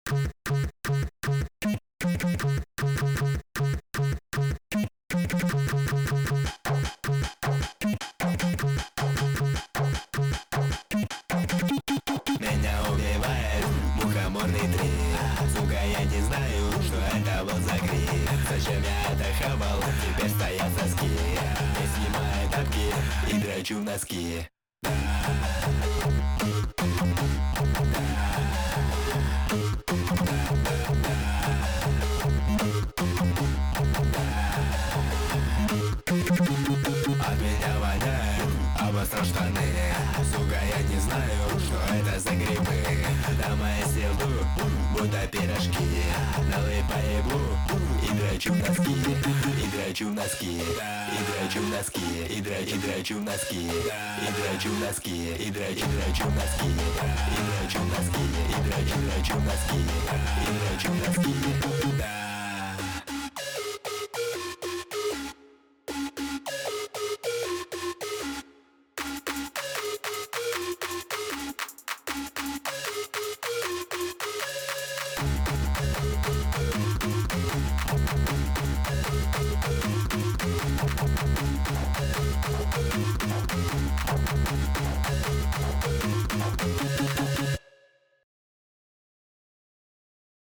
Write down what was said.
Меня убивает мухоморный трip. Сука, я не знаю, что это был за гриб. Зачем я это хавал, теперь стоят соски. Не снимаю тапки и дрочу в носки. От меня воняет, обосрал штаны. Сука, я не знаю, что это за грибы. На моей селду, будто пирожки. Налый поебу и дрочу в носки. И дрочу в носки. И дрочу в носки. И дрочу в носки. И дрочу в носки. И дрочу в носки. И дрочу в носки. И дрочу в носки. И дрочу в носки.